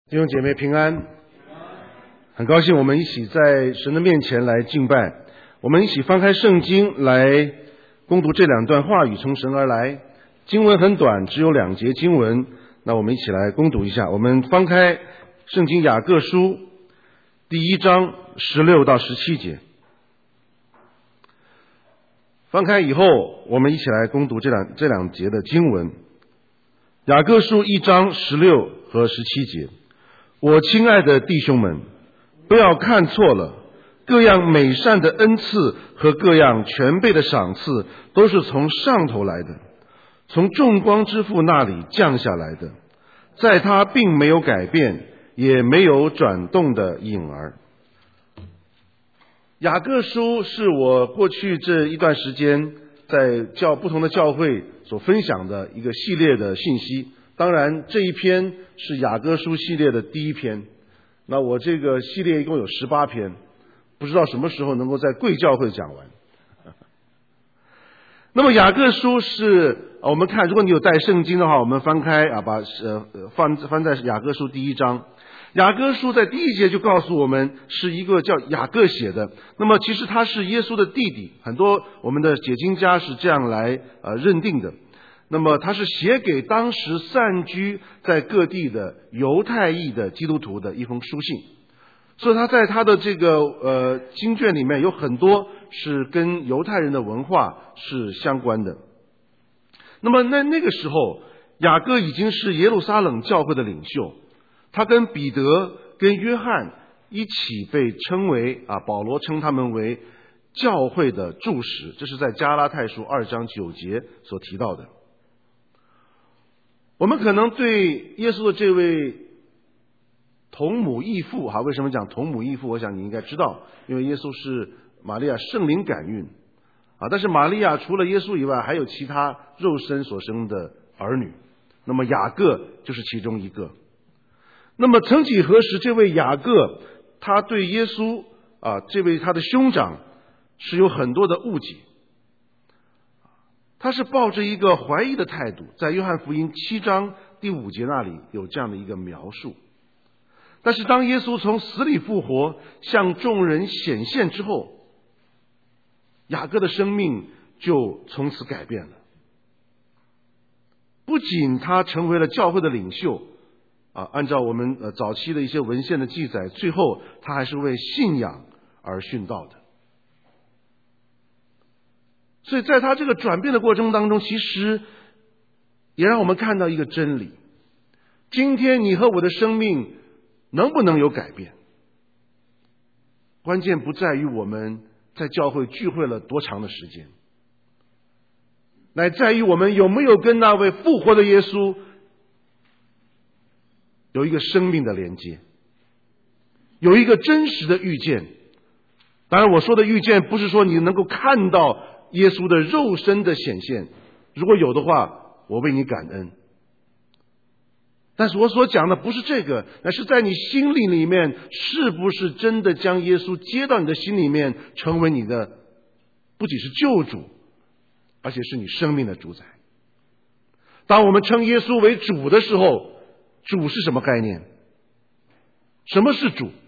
弟兄姐妹平安，很高兴我们一起在神的面前来敬拜。我们一起翻开圣经来攻读这两段话语，从神而来。经文很短，只有2节经文，那我们一起来攻读一下。我们翻开圣经雅各书第1章16到17节。翻开以后，我们一起来攻读这两节的经文。雅各书1章16和17节。我亲爱的弟兄们，不要看错了，各样美善的恩赐和各样全备的赏赐都是从上头来的，从众光之父那里降下来的，在他并没有改变，也没有转动的影儿。雅各书是我过去这一段时间在不同的教会所分享的一个系列的信息，当然这一篇是雅各书系列的第1篇。那我这个系列一共有18篇，不知道什么时候能够在贵教会讲完。那么雅各书是我们看，如果你有带圣经的话，我们翻开把翻在雅各书第1章。雅各书在第1节就告诉我们是一个叫雅各写的，那么其实他是耶稣的弟弟，很多我们的解经家是这样来认定的。那么他是写给当时散居在各地的犹太裔的基督徒的一封书信，所以他在他的这个经卷里面有很多是跟犹太人的文化是相关的。那么那个时候，雅各已经是耶路撒冷教会的领袖，他跟彼得跟约翰一起被称为保罗称他们为教会的柱石，这是在加拉太书2章9节所提到的。我们可能对耶稣的这位同母异父为什么讲同母异父？我想你应该知道，因为耶稣是玛利亚圣灵感孕但是玛利亚除了耶稣以外，还有其他肉身所生的儿女，那么雅各就是其中一个。那么曾几何时，这位雅各他对耶稣这位他的兄长是有很多的误解，他是抱着一个怀疑的态度，在约翰福音7章第5节那里有这样的一个描述。但是当耶稣从死里复活，向众人显现之后，雅各的生命就从此改变了。不仅他成为了教会的领袖按照我们早期的一些文献的记载，最后他还是为信仰而殉道的。所以在他这个转变的过程当中，其实也让我们看到一个真理：今天你和我的生命能不能有改变，关键不在于我们在教会聚会了多长的时间，乃在于我们有没有跟那位复活的耶稣有一个生命的连接，有一个真实的遇见。当然我说的遇见不是说你能够看到耶稣的肉身的显现，如果有的话，我为你感恩。但是我所讲的不是这个，那是在你心里面是不是真的将耶稣接到你的心里面，成为你的不仅是救主，而且是你生命的主宰。当我们称耶稣为主的时候，主是什么概念？什么是主？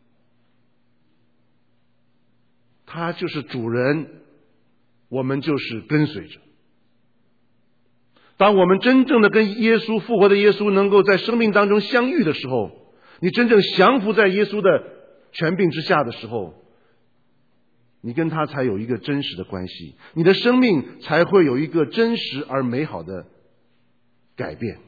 他就是主人，我们就是跟随者。当我们真正的跟耶稣复活的耶稣能够在生命当中相遇的时候，你真正降服在耶稣的权柄之下的时候，你跟他才有一个真实的关系，你的生命才会有一个真实而美好的改变。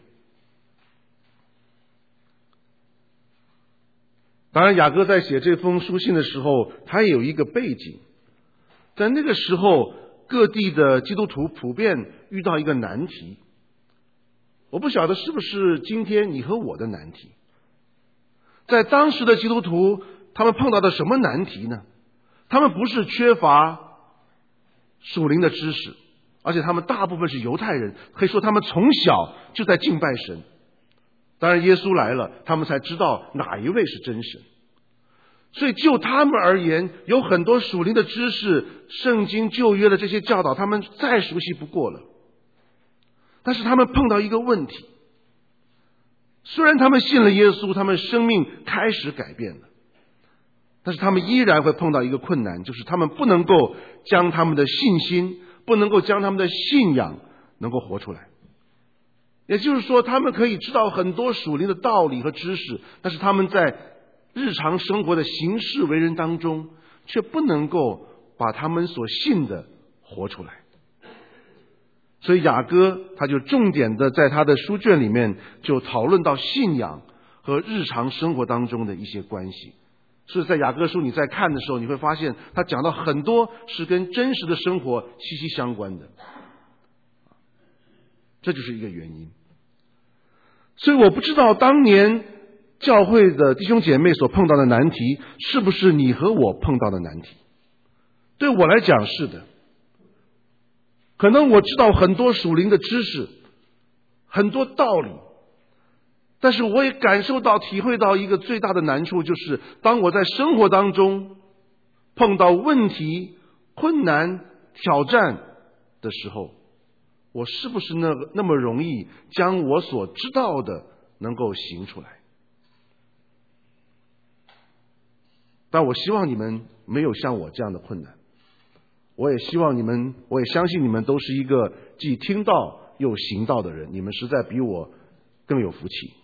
当然雅各在写这封书信的时候，他也有一个背景，在那个时候各地的基督徒普遍遇到一个难题，我不晓得是不是今天你和我的难题。在当时的基督徒，他们碰到的什么难题呢？他们不是缺乏属灵的知识，而且他们大部分是犹太人，可以说他们从小就在敬拜神。当然耶稣来了，他们才知道哪一位是真神。所以就他们而言，有很多属灵的知识，圣经旧约的这些教导他们再熟悉不过了。但是他们碰到一个问题， 虽然他们信了耶稣，他们生命开始改变了，但是他们依然会碰到一个困难，就是他们不能够将他们的信心，不能够将他们的信仰能够活出来。也就是说，他们可以知道很多属灵的道理和知识，但是他们在日常生活的行事为人当中，却不能够把他们所信的活出来。所以雅各他就重点的在他的书卷里面就讨论到信仰和日常生活当中的一些关系。所以在雅各书你在看的时候，你会发现他讲到很多是跟真实的生活息息相关的，这就是一个原因。所以我不知道当年教会的弟兄姐妹所碰到的难题，是不是你和我碰到的难题？对我来讲是的。可能我知道很多属灵的知识，很多道理，但是我也感受到体会到一个最大的难处，就是当我在生活当中碰到问题、困难、挑战的时候，我是不是那么容易将我所知道的能够行出来？但我希望你们没有像我这样的困难。我也相信你们都是一个既听到又行道的人，你们实在比我更有福气。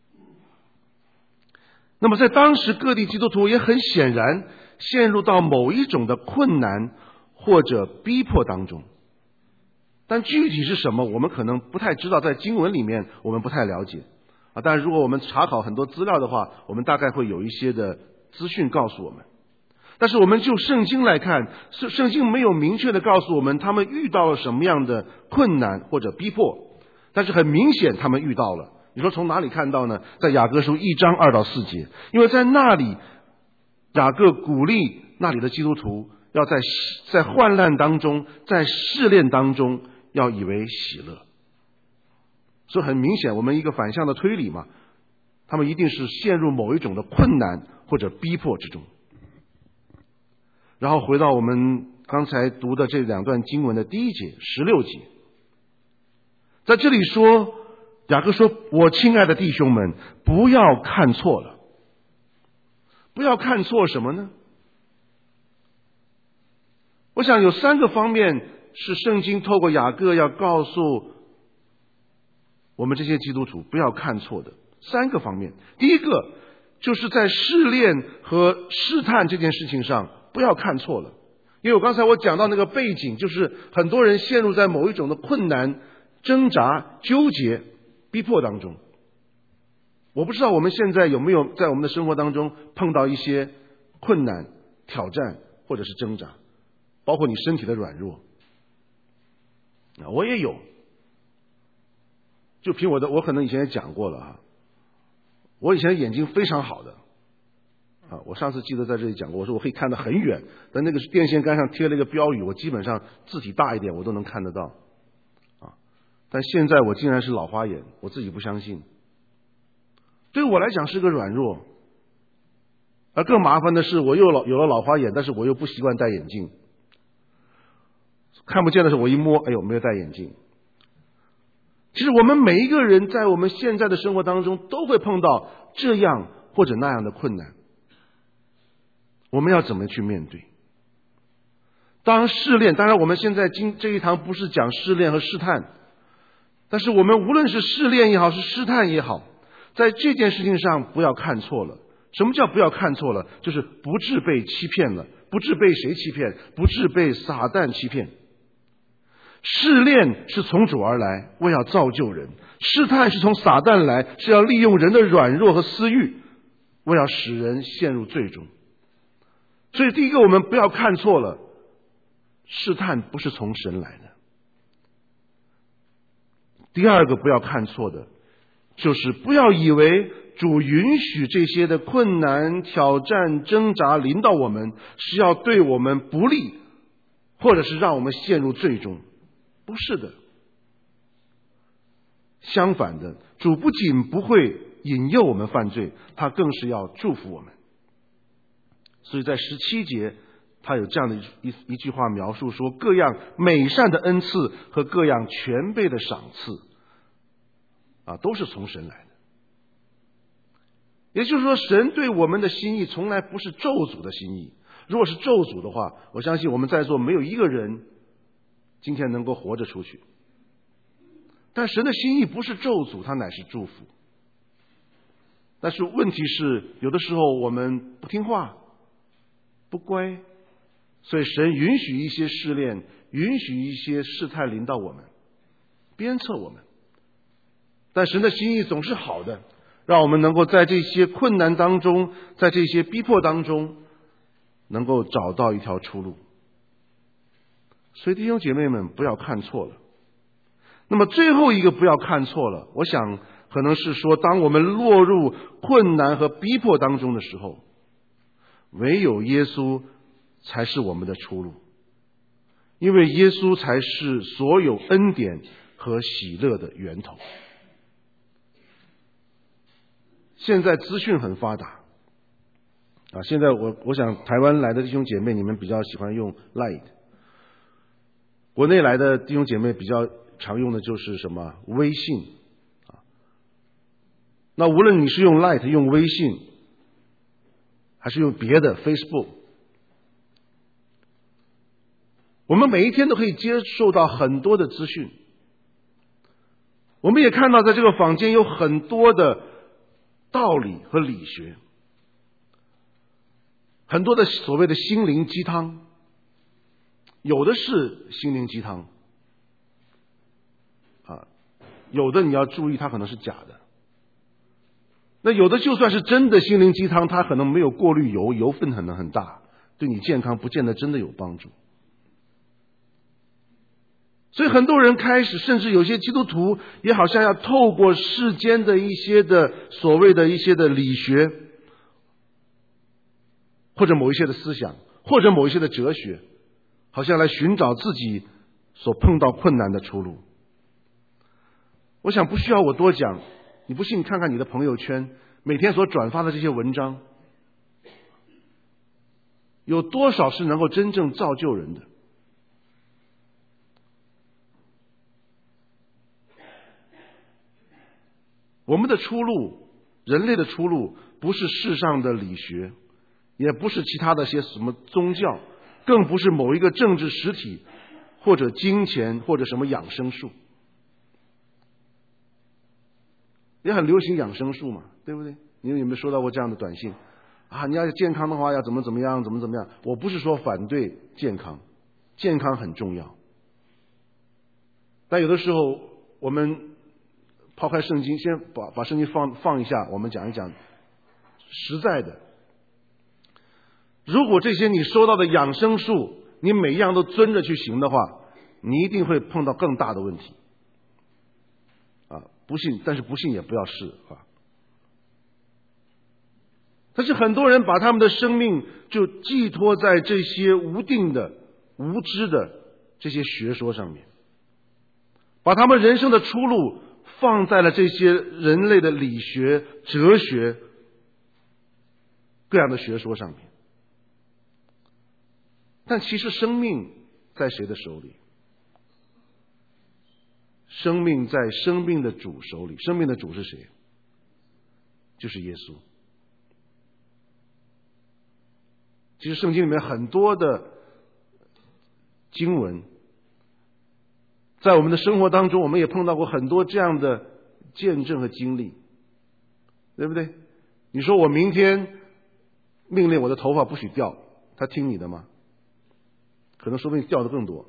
那么在当时各地基督徒也很显然陷入到某一种的困难或者逼迫当中，但具体是什么我们可能不太知道，在经文里面我们不太了解但如果我们查考很多资料的话，我们大概会有一些的资讯告诉我们。但是我们就圣经来看，圣经没有明确的告诉我们他们遇到了什么样的困难或者逼迫，但是很明显他们遇到了。你说从哪里看到呢？在雅各书1章2到4节，因为在那里雅各鼓励那里的基督徒要在患难当中，在试炼当中要以为喜乐。所以很明显我们一个反向的推理嘛，他们一定是陷入某一种的困难或者逼迫之中。然后回到我们刚才读的这两段经文的第1节16节，在这里说，雅各说，我亲爱的弟兄们，不要看错了。不要看错什么呢？我想有3个方面是圣经透过雅各要告诉我们这些基督徒不要看错的3个方面。第一个就是在试炼和试探这件事情上不要看错了，因为我讲到那个背景，就是很多人陷入在某一种的困难、挣扎、纠结、逼迫当中。我不知道我们现在有没有在我们的生活当中碰到一些困难、挑战或者是挣扎，包括你身体的软弱。我也有，就凭我可能以前也讲过了我以前眼睛非常好的我上次记得在这里讲过，我说我可以看得很远，但那个电线杆上贴了一个标语，我基本上字体大一点我都能看得到但现在我竟然是老花眼，我自己不相信。对我来讲是个软弱，而更麻烦的是我有了老花眼，但是我又不习惯戴眼镜，看不见的时候我一摸，哎呦，没有戴眼镜。其实我们每一个人在我们现在的生活当中都会碰到这样或者那样的困难，我们要怎么去面对？当试炼，当然我们现在这一堂不是讲试炼和试探，但是我们无论是试炼也好，是试探也好，在这件事情上不要看错了。什么叫不要看错了？就是不致被欺骗了。不致被谁欺骗？不致被撒旦欺骗。试炼是从主而来，为要造就人；试探是从撒旦来，是要利用人的软弱和私欲，为要使人陷入罪中。所以第一个，我们不要看错了，试探不是从神来的。第二个不要看错的，就是不要以为主允许这些的困难、挑战、挣扎临到我们，是要对我们不利，或者是让我们陷入罪中。不是的，相反的，主不仅不会引诱我们犯罪，他更是要祝福我们。所以在17节他有这样的一句话描述说，各样美善的恩赐和各样全备的赏赐都是从神来的。 也就是说，神对我们的心意从来不是咒诅的心意。如果是咒诅的话，我相信我们在座没有一个人今天能够活着出去。但神的心意不是咒诅，它乃是祝福。但是问题是，有的时候我们不听话、不乖，所以神允许一些试炼，允许一些试探临到我们，鞭策我们。但神的心意总是好的，让我们能够在这些困难当中，在这些逼迫当中，能够找到一条出路。所以弟兄姐妹们，不要看错了。那么最后一个不要看错了，我想可能是说，当我们落入困难和逼迫当中的时候，唯有耶稣才是我们的出路，因为耶稣才是所有恩典和喜乐的源头。现在资讯很发达啊，现在我想台湾来的弟兄姐妹，你们比较喜欢用 Line， 国内来的弟兄姐妹比较常用的就是什么微信啊。那无论你是用 Line 用微信，还是用别的 Facebook， 我们每一天都可以接受到很多的资讯。我们也看到在这个坊间有很多的道理和理学，很多的所谓的心灵鸡汤，有的是心灵鸡汤啊，有的你要注意它可能是假的。那有的就算是真的心灵鸡汤，它可能没有过滤油，油分可能很大，对你健康不见得真的有帮助。所以很多人开始，甚至有些基督徒也好像要透过世间的一些的所谓的一些的理学，或者某一些的思想，或者某一些的哲学，好像来寻找自己所碰到困难的出路。我想不需要我多讲，你不信你看看你的朋友圈每天所转发的这些文章，有多少是能够真正造就人的？我们的出路，人类的出路，不是世上的理学，也不是其他的些什么宗教，更不是某一个政治实体，或者金钱，或者什么养生术。也很流行养生术嘛，对不对？你有没有收到过这样的短信啊？你要健康的话，要怎么样，怎么样？我不是说反对健康，健康很重要，但有的时候我们抛开圣经，先把圣经放一下，我们讲一讲实在的。如果这些你收到的养生术，你每一样都遵着去行的话，你一定会碰到更大的问题啊！不信，但是不信也不要试啊。但是很多人把他们的生命就寄托在这些无定的、无知的这些学说上面，把他们人生的出路放在了这些人类的理学、哲学各样的学说上面。但其实生命在谁的手里？生命在生命的主手里。生命的主是谁？就是耶稣。其实圣经里面很多的经文，在我们的生活当中，我们也碰到过很多这样的见证和经历，对不对？你说我明天命令我的头发不许掉，他听你的吗？可能说不定掉的更多。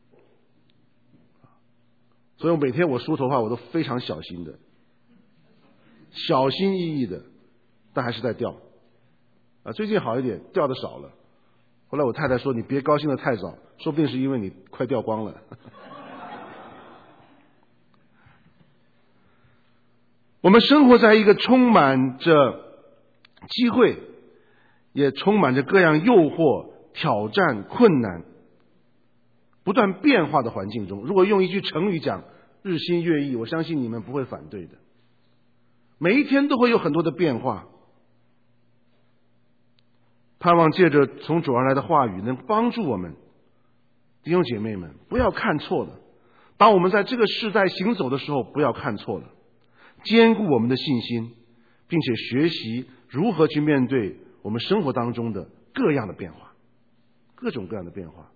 所以每天我梳头发我都非常小心的，小心翼翼的，但还是在掉啊。最近好一点，掉的少了。后来我太太说，你别高兴的太早，说不定是因为你快掉光了。我们生活在一个充满着机会，也充满着各样诱惑、挑战、困难不断变化的环境中。如果用一句成语讲，日新月异，我相信你们不会反对的。每一天都会有很多的变化，盼望借着从主而来的话语能帮助我们。弟兄姐妹们，不要看错了，当我们在这个世代行走的时候，不要看错了，坚固我们的信心， 并且学习如何去面对我们生活当中的各样的变化，各种各样的变化。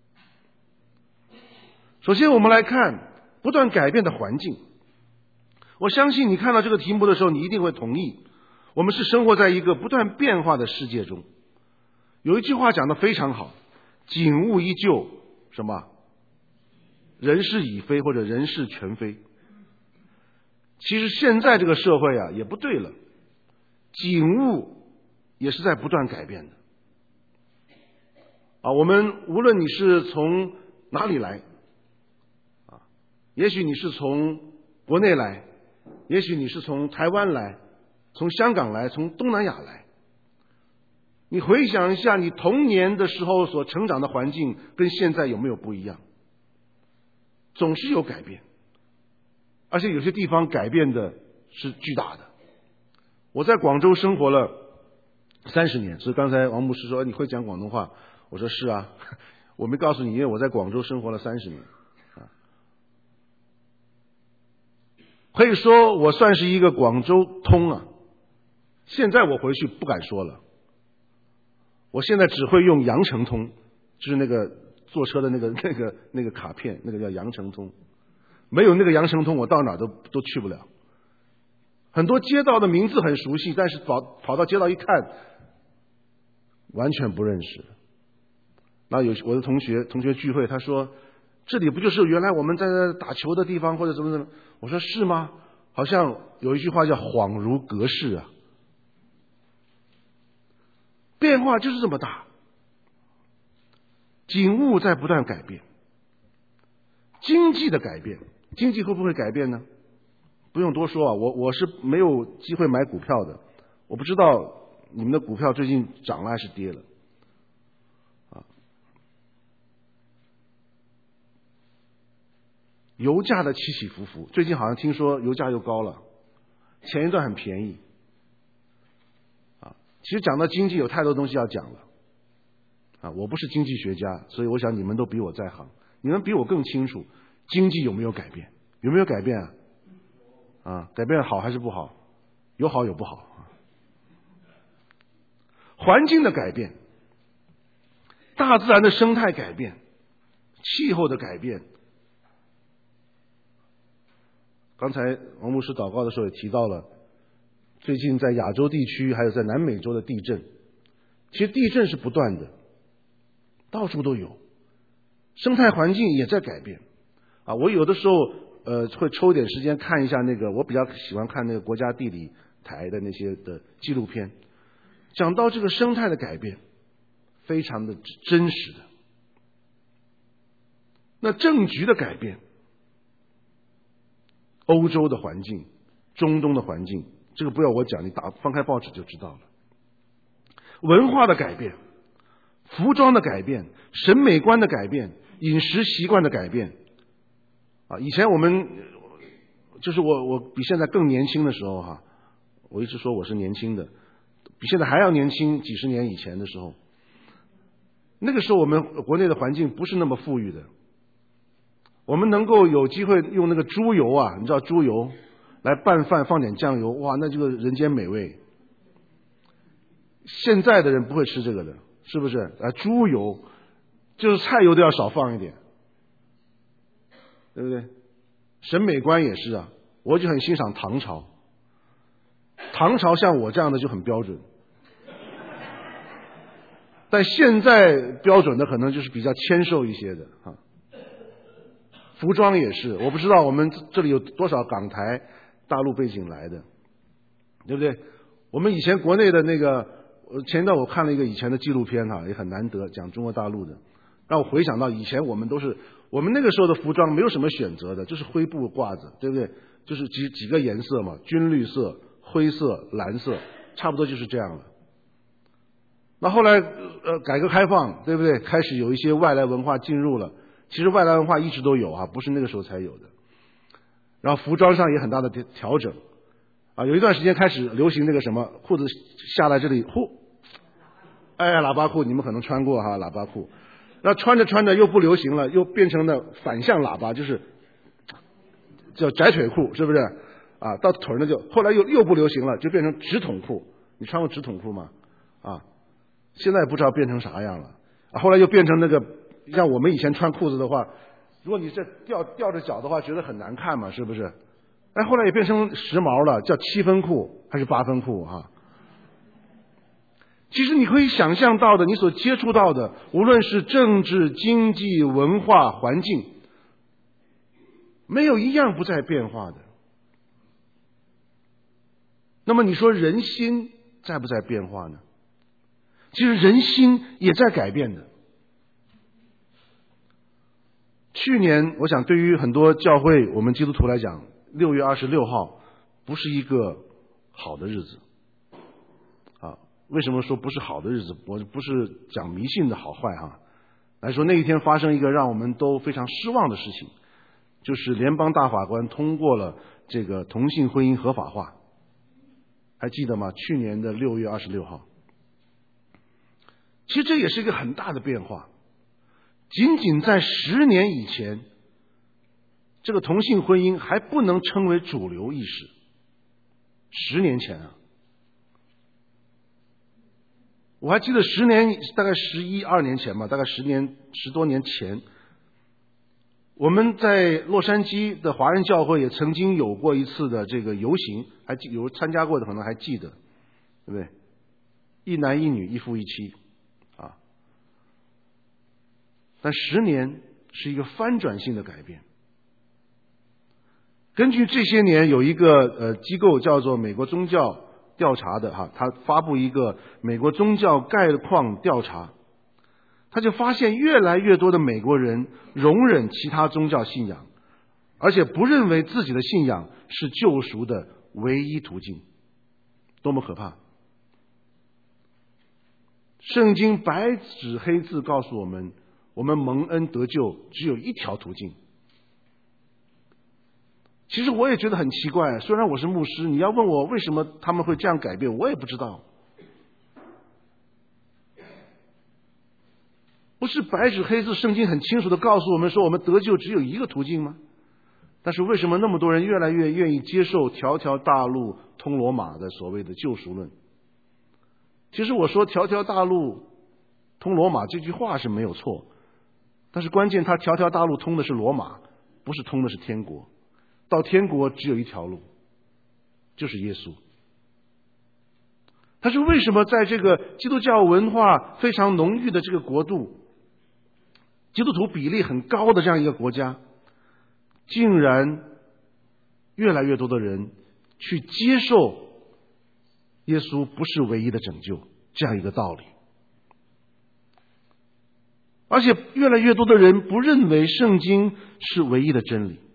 首先我们来看不断改变的环境。我相信你看到这个题目的时候，你一定会同意，我们是生活在一个不断变化的世界中。有一句话讲得非常好，景物依旧，什么？人事已非，或者人事全非。其实现在这个社会啊，也不对了，景物也是在不断改变的。我们无论你是从哪里来，也许你是从国内来，也许你是从台湾来，从香港来，从东南亚来。你回想一下，你童年的时候所成长的环境跟现在有没有不一样？总是有改变，而且有些地方改变的是巨大的。我在广州生活了30年，所以刚才王牧师说你会讲广东话，我说是啊，我没告诉你，因为我在广州生活了30年。可以说我算是一个广州通啊。现在我回去不敢说了，我现在只会用羊城通，就是那个坐车的那个卡片，那个叫羊城通。没有那个羊城通，我到哪都去不了。很多街道的名字很熟悉，但是跑到街道一看，完全不认识。那有我的同学聚会，他说这里不就是原来我们在那打球的地方，或者怎么？我说是吗？好像有一句话叫恍如隔世啊。变化就是这么大，景物在不断改变，经济的改变，经济会不会改变呢？不用多说啊，我是没有机会买股票的，我不知道你们的股票最近涨了还是跌了。油价的起起伏伏，最近好像听说油价又高了，前一段很便宜。其实讲到经济有太多东西要讲了。我不是经济学家，所以我想你们都比我在行，你们比我更清楚经济有没有改变，有没有改变啊？改变好还是不好？有好有不好。环境的改变，大自然的生态改变，气候的改变。刚才王牧师祷告的时候也提到了，最近在亚洲地区还有在南美洲的地震，其实地震是不断的，到处都有，生态环境也在改变。我有的时候会抽点时间看一下那个，我比较喜欢看那个国家地理台的那些的纪录片，讲到这个生态的改变，非常的真实的。那政局的改变，欧洲的环境，中东的环境，这个不要我讲，你翻开报纸就知道了。文化的改变，服装的改变，审美观的改变，饮食习惯的改变。以前我们就是我比现在更年轻的时候我一直说我是年轻的，比现在还要年轻几十年以前的时候，那个时候我们国内的环境不是那么富裕的，我们能够有机会用那个猪油你知道猪油来拌饭，放点酱油，哇，那这个人间美味。现在的人不会吃这个的，是不是？猪油就是菜油都要少放一点，对不对？审美观也是我就很欣赏唐朝，唐朝像我这样的就很标准，但现在标准的可能就是比较纤瘦一些的服装也是，我不知道我们这里有多少港台大陆背景来的，对不对？我们以前国内的那个，前一段我看了一个以前的纪录片也很难得，讲中国大陆的，让我回想到以前我们那个时候的服装没有什么选择的，就是灰布褂子，对不对？就是几个颜色嘛，军绿色、灰色、蓝色，差不多就是这样了。那后来改革开放，对不对？开始有一些外来文化进入了，其实外来文化一直都有不是那个时候才有的。然后服装上也很大的调整有一段时间开始流行那个什么裤子下来这里喇叭裤，你们可能穿过喇叭裤。那穿着穿着又不流行了，又变成了反向喇叭，就是叫窄腿裤，是不是？ 啊，到腿呢就后来又不流行了，就变成直筒裤。你穿过直筒裤吗？啊，现在不知道变成啥样了。啊，后来又变成那个，像我们以前穿裤子的话，如果你这吊着脚的话，觉得很难看嘛，是不是？哎，后来也变成时髦了，叫7分裤还是8分裤啊？其实你可以想象到的，你所接触到的，无论是政治、经济、文化、环境，没有一样不在变化的。那么你说人心在不在变化呢？其实人心也在改变的。去年我想对于很多教会我们基督徒来讲，6月26号不是一个好的日子啊。为什么说不是好的日子？我不是讲迷信的好坏啊，来说那一天发生一个让我们都非常失望的事情，就是联邦大法官通过了这个同性婚姻合法化。还记得吗？去年的6月26号。其实这也是一个很大的变化。仅仅在10年以前，这个同性婚姻还不能称为主流意识。10年前啊，我还记得10年，大概11、12年前吧，大概10多年前，我们在洛杉矶的华人教会也曾经有过一次的这个游行，有参加过的可能还记得，对不对？一男一女，一夫一妻啊。但10年是一个翻转性的改变。根据这些年有一个机构叫做美国宗教调查的他发布一个美国宗教概况调查，他就发现越来越多的美国人容忍其他宗教信仰，而且不认为自己的信仰是救赎的唯一途径。多么可怕！圣经白纸黑字告诉我们，我们蒙恩得救只有一条途径。其实我也觉得很奇怪，虽然我是牧师，你要问我为什么他们会这样改变，我也不知道。不是白纸黑字，圣经很清楚地告诉我们说，我们得救只有一个途径吗？但是为什么那么多人越来越愿意接受条条大路通罗马的所谓的救赎论？其实我说条条大路通罗马这句话是没有错，但是关键它条条大路通的是罗马，不是通的是天国。到天国只有一条路，就是耶稣。但是为什么在这个基督教文化非常浓郁的这个国度，基督徒比例很高的这样一个国家，竟然越来越多的人去接受耶稣不是唯一的拯救这样一个道理？而且越来越多的人不认为圣经是唯一的真理。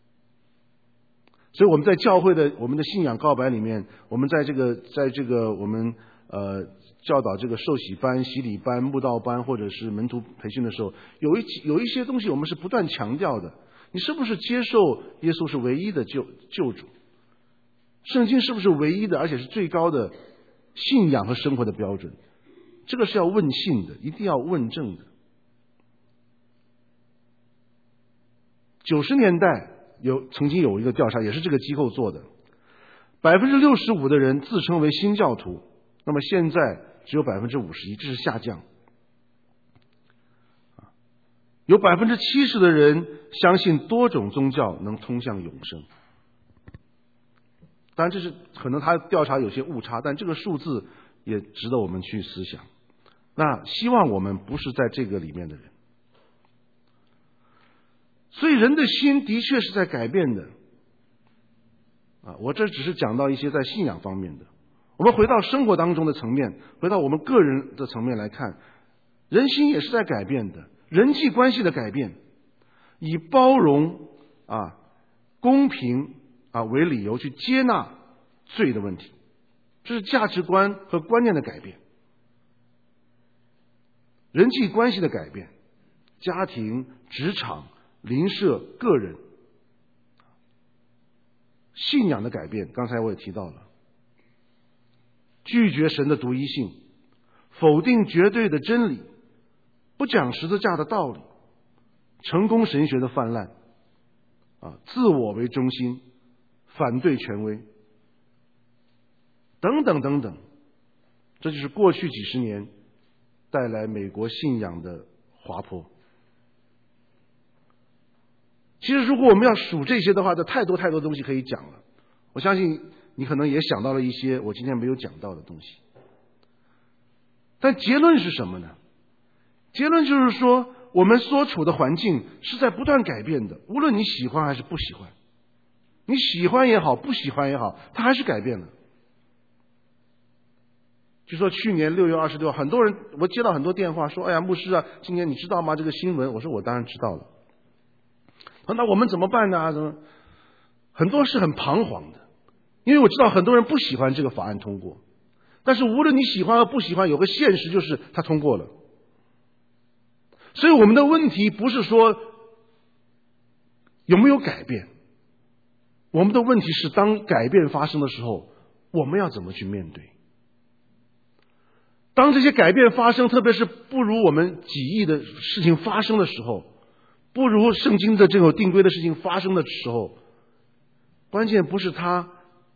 所以我们在教会的我们的信仰告白里面，我们在这个我们教导这个受洗班、洗礼班、慕道班或者是门徒培训的时候，有一些东西我们是不断强调的。你是不是接受耶稣是唯一的救主？圣经是不是唯一的而且是最高的信仰和生活的标准？这个是要问信的，一定要问正的。90年代曾经有一个调查，也是这个机构做的，65%的人自称为新教徒，那么现在只有51%，这是下降。有70%的人相信多种宗教能通向永生。当然这是可能他调查有些误差，但这个数字也值得我们去思想。那希望我们不是在这个里面的人。所以人的心的确是在改变的我这只是讲到一些在信仰方面的。我们回到生活当中的层面，回到我们个人的层面来看，人心也是在改变的。人际关系的改变，以包容公平为理由去接纳罪的问题，这是价值观和观念的改变。人际关系的改变，家庭、职场、邻舍、个人，信仰的改变，刚才我也提到了，拒绝神的独一性，否定绝对的真理，不讲十字架的道理，成功神学的泛滥自我为中心， 反对权威，等等等等。这就是过去几十年带来美国信仰的滑坡。其实如果我们要数这些的话，这太多太多东西可以讲了。我相信你可能也想到了一些我今天没有讲到的东西。但结论是什么呢？结论就是说，我们所处的环境是在不断改变的，无论你喜欢还是不喜欢，你喜欢也好，不喜欢也好，它还是改变了。就说去年6月26号，很多人，我接到很多电话说，哎呀，牧师啊，今年你知道吗这个新闻？我说我当然知道了。那我们怎么办呢？怎么？很多是很彷徨的，因为我知道很多人不喜欢这个法案通过，但是无论你喜欢和不喜欢，有个现实就是它通过了。所以我们的问题不是说有没有改变，我们的问题是当改变发生的时候，我们要怎么去面对？当这些改变发生，特别是不如我们己意的事情发生的时候，不如圣经的这种定规的事情发生的时候，关键不是它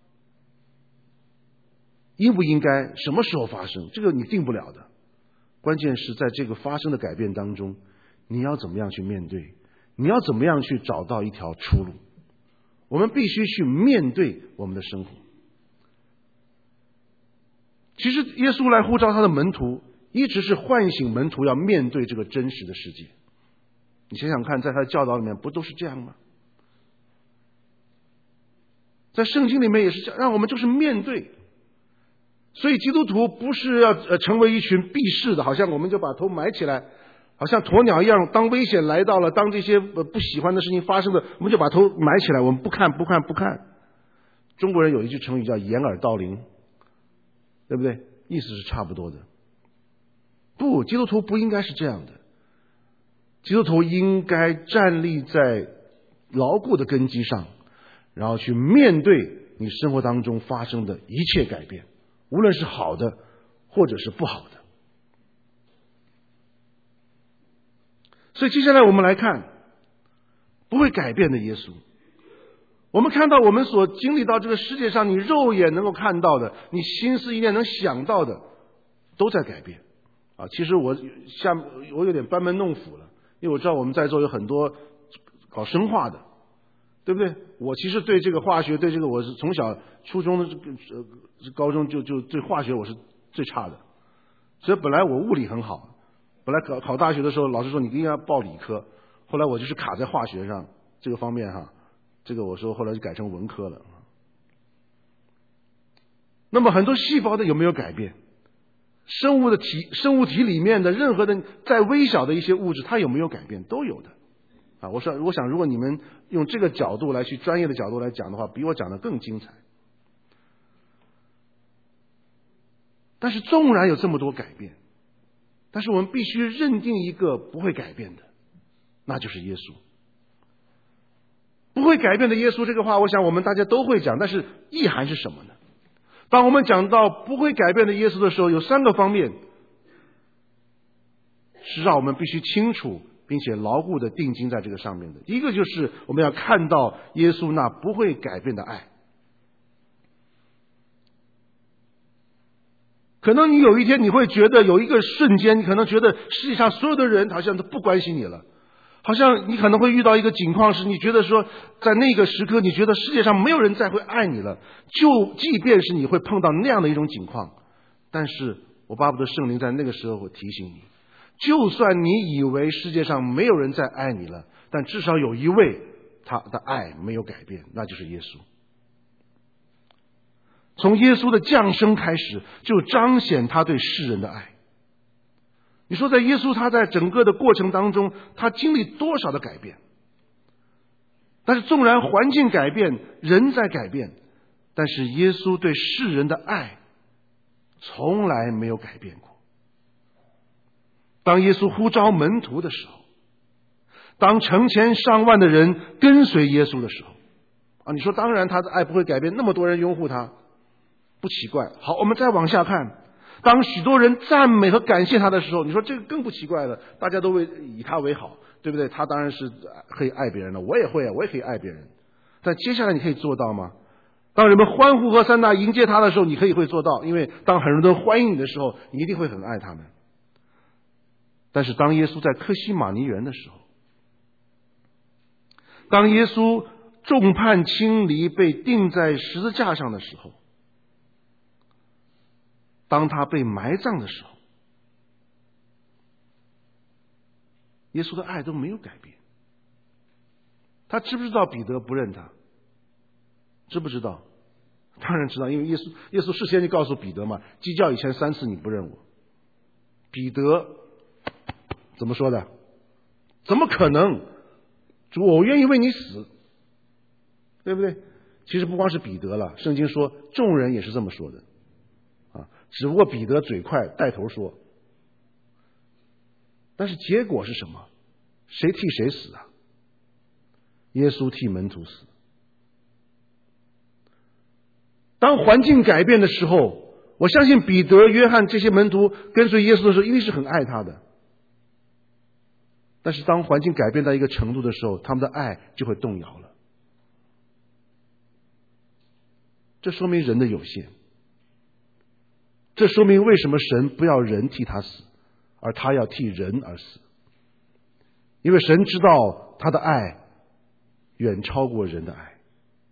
应不应该什么时候发生，这个你定不了的。关键是在这个发生的改变当中，你要怎么样去面对，你要怎么样去找到一条出路。我们必须去面对我们的生活。其实耶稣来呼召他的门徒，一直是唤醒门徒要面对这个真实的世界。你想想看，在他的教导里面不都是这样吗？在圣经里面也是这样，让我们就是面对。所以基督徒不是要成为一群避世的，好像我们就把头埋起来，好像鸵鸟一样，当危险来到了，当这些不喜欢的事情发生的，我们就把头埋起来，我们不看。中国人有一句成语叫掩耳盗铃，对不对？意思是差不多的。不，基督徒不应该是这样的。基督徒应该站立在牢固的根基上，然后去面对你生活当中发生的一切改变，无论是好的或者是不好的。所以接下来我们来看不会改变的耶稣。我们看到我们所经历到这个世界上，你肉眼能够看到的，你心思意念能想到的，都在改变啊！其实我有点班门弄斧了，因为我知道我们在座有很多搞生化的，对不对？我其实对这个化学，对这个我是从小初中的高中就对化学我是最差的，所以本来我物理很好，本来考大学的时候老师说你一定要报理科，后来我就是卡在化学上这个方面哈，这个我说后来就改成文科了。那么很多细胞的有没有改变？生物体里面的任何的再微小的一些物质，它有没有改变？都有的啊！我想如果你们用这个角度来去专业的角度来讲的话，比我讲的更精彩。但是纵然有这么多改变，但是我们必须认定一个不会改变的，那就是耶稣。不会改变的耶稣这个话，我想我们大家都会讲，但是意涵是什么呢？当我们讲到不会改变的耶稣的时候，有3个方面是让我们必须清楚并且牢固的定睛在这个上面的。一个就是我们要看到耶稣那不会改变的爱。可能你有一天你会觉得有一个瞬间，你可能觉得世界上所有的人好像都不关心你了，好像你可能会遇到一个情况是你觉得说在那个时刻你觉得世界上没有人再会爱你了，即便是你会碰到那样的一种情况，但是我巴不得圣灵在那个时候会提醒你，就算你以为世界上没有人再爱你了，但至少有一位他的爱没有改变，那就是耶稣。从耶稣的降生开始，就彰显他对世人的爱。你说在耶稣他在整个的过程当中，他经历多少的改变？但是纵然环境改变，人在改变，但是耶稣对世人的爱从来没有改变过。当耶稣呼召门徒的时候，当成千上万的人跟随耶稣的时候啊，你说当然他的爱不会改变，那么多人拥护他，不奇怪。好，我们再往下看，当许多人赞美和感谢他的时候，你说这个更不奇怪了，大家都以他为好，对不对？他当然是可以爱别人的，我也会啊，我也可以爱别人。但接下来你可以做到吗？ 当人们欢呼和散那迎接他的时候，你可以会做到，因为当很多人欢迎你的时候，你一定会很爱他们。但是当耶稣在客西马尼园的时候，当耶稣众叛亲离被钉在十字架上的时候，当他被埋葬的时候，耶稣的爱都没有改变。他知不知道彼得不认他？知不知道？当然知道，因为耶稣事先就告诉彼得嘛，鸡叫以前3次你不认我。彼得怎么说的？怎么可能？主，我愿意为你死，对不对？其实不光是彼得了，圣经说众人也是这么说的啊，只不过彼得嘴快带头说。但是结果是什么？谁替谁死啊？耶稣替门徒死。当环境改变的时候，我相信彼得、约翰这些门徒跟随耶稣的时候，一定是很爱他的。但是当环境改变到一个程度的时候，他们的爱就会动摇了。这说明人的有限，这说明为什么神不要人替他死，而他要替人而死。因为神知道他的爱远超过人的爱。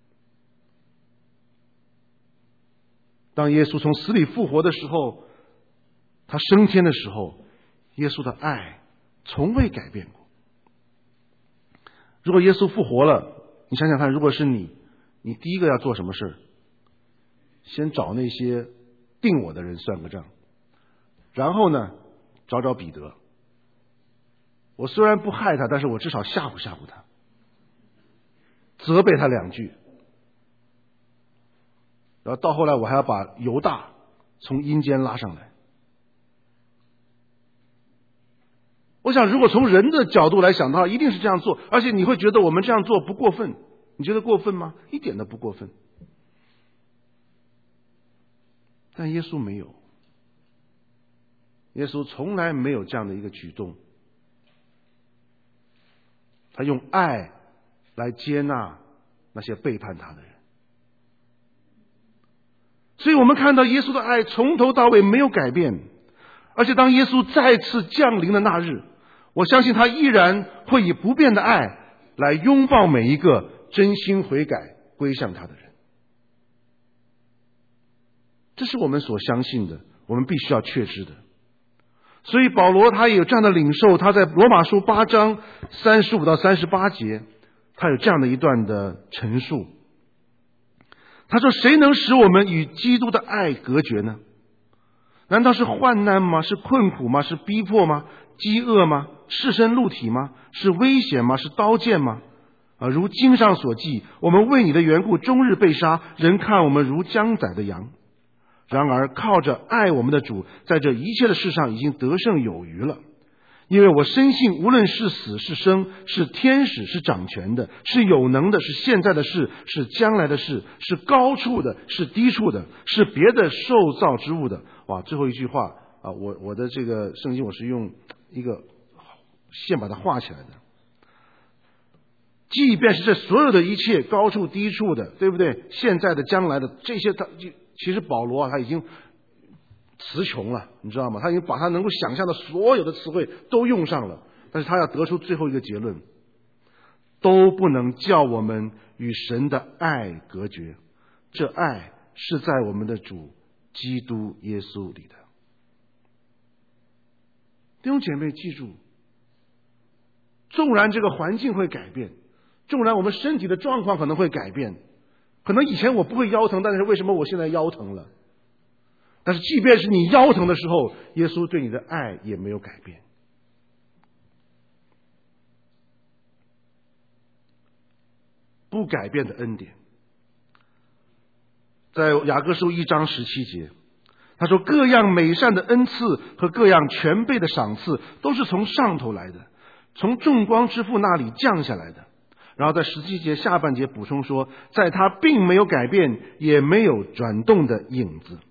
当耶稣从死里复活的时候，他升天的时候，耶稣的爱从未改变过。如果耶稣复活了，你想想看，如果是你第一个要做什么事？先找那些定我的人算个账，然后呢，找彼得。我虽然不害他，但是我至少吓唬吓唬他，责备他2句。然后到后来，我还要把犹大从阴间拉上来。我想，如果从人的角度来想的话，一定是这样做，而且你会觉得我们这样做不过分。你觉得过分吗？一点都不过分。但耶稣没有，耶稣从来没有这样的一个举动。他用爱来接纳那些背叛他的人。所以我们看到耶稣的爱从头到尾没有改变，而且当耶稣再次降临的那日，我相信他依然会以不变的爱来拥抱每一个真心悔改归向他的人。这是我们所相信的，我们必须要确知的。所以保罗他也有这样的领受，他在罗马书8章35到38节，他有这样的一段的陈述。他说，谁能使我们与基督的爱隔绝呢？难道是患难吗？是困苦吗？是逼迫吗？饥饿吗？赤身露体吗？是危险吗？是刀剑吗？如经上所记，我们为你的缘故终日被杀，人看我们如将宰的羊。然而靠着爱我们的主，在这一切的事上已经得胜有余了。因为我深信，无论是死是生，是天使是掌权的，是有能的，是现在的事，是将来的事，是高处的，是低处的，是别的受造之物的。哇，最后一句话啊，我的这个圣经我是用一个线把它画起来的。即便是这所有的一切高处低处的，对不对？现在的将来的这些，其实保罗他已经词穷了，你知道吗？他已经把他能够想象的所有的词汇都用上了，但是他要得出最后一个结论，都不能叫我们与神的爱隔绝。这爱是在我们的主基督耶稣里的。弟兄姐妹，记住，纵然这个环境会改变，纵然我们身体的状况可能会改变，可能以前我不会腰疼，但是为什么我现在腰疼了？但是即便是你腰疼的时候，耶稣对你的爱也没有改变。不改变的恩典。在雅各书1章17节，他说，各样美善的恩赐和各样全备的赏赐都是从上头来的，从众光之父那里降下来的。然后在17节下半节补充说，在他并没有改变，也没有转动的影子。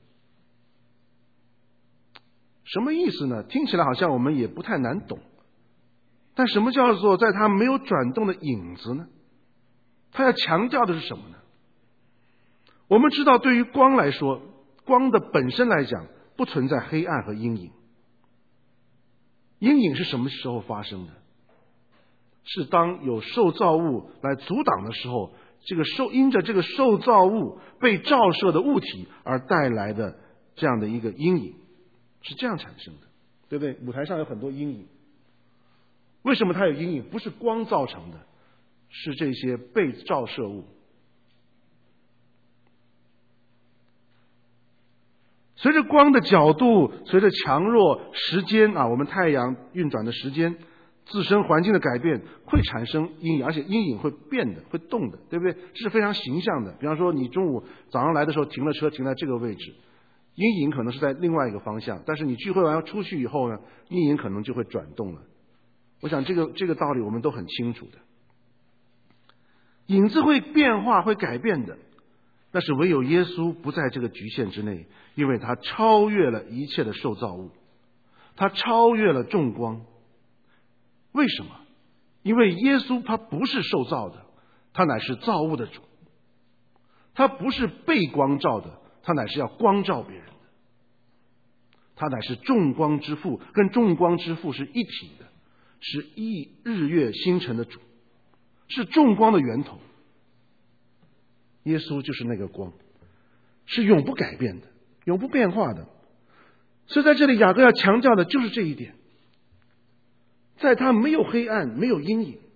什么意思呢？听起来好像我们也不太难懂。但什么叫做在他没有转动的影子呢？他要强调的是什么呢？ 我们知道，对于光来说，光的本身来讲，不存在黑暗和阴影。阴影是什么时候发生的？是当有受造物来阻挡的时候，因着这个受造物被照射的物体而带来的这样的一个阴影，是这样产生的，对不对？舞台上有很多阴影，为什么它有阴影？不是光造成的，是这些被照射物。随着光的角度，随着强弱、时间我们太阳运转的时间，自身环境的改变会产生阴影，而且阴影会变的，会动的，对不对？这是非常形象的。比方说，你中午早上来的时候停了车，停在这个位置，阴影可能是在另外一个方向，但是你聚会完出去以后呢，阴影可能就会转动了。我想这个道理我们都很清楚的。影子会变化，会改变的，但是唯有耶稣不在这个局限之内，因为他超越了一切的受造物，他超越了众光。为什么？因为耶稣他不是受造的，他乃是造物的主，他不是被光照的，他乃是要光照别人的，他乃是众光之父，跟众光之父是一体的，是一日月星辰的主，是众光的源头。耶稣就是那个光，是永不改变的，永不变化的。所以在这里雅各要强调的就是这一点，在他没有黑暗，没有阴影。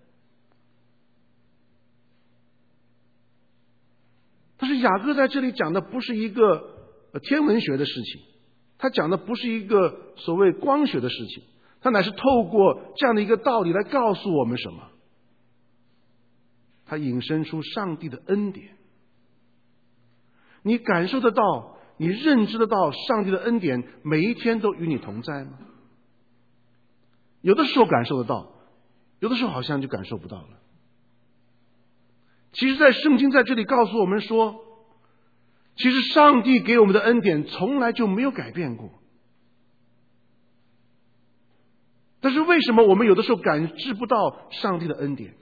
但是雅各在这里讲的不是一个天文学的事情，他讲的不是一个所谓光学的事情，他乃是透过这样的一个道理来告诉我们什么？他引申出上帝的恩典。你感受得到，你认知得到上帝的恩典每一天都与你同在吗？有的时候感受得到，有的时候好像就感受不到了。其实在圣经在这里告诉我们说，其实上帝给我们的恩典从来就没有改变过。但是为什么我们有的时候感知不到上帝的恩典？